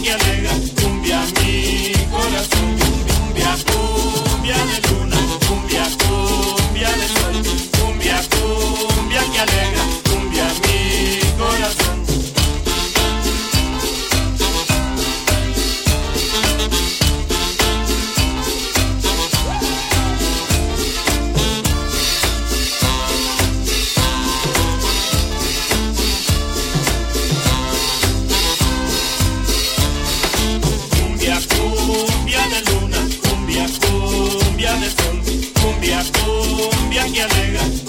que alegra, cumbia mi corazón, cumbia, cumbia de luna, cumbia, cumbia de sol, cumbia, cumbia que alegra, cumbia mi corazón. Cumbia, cumbia de sol, cumbia, cumbia que alegra.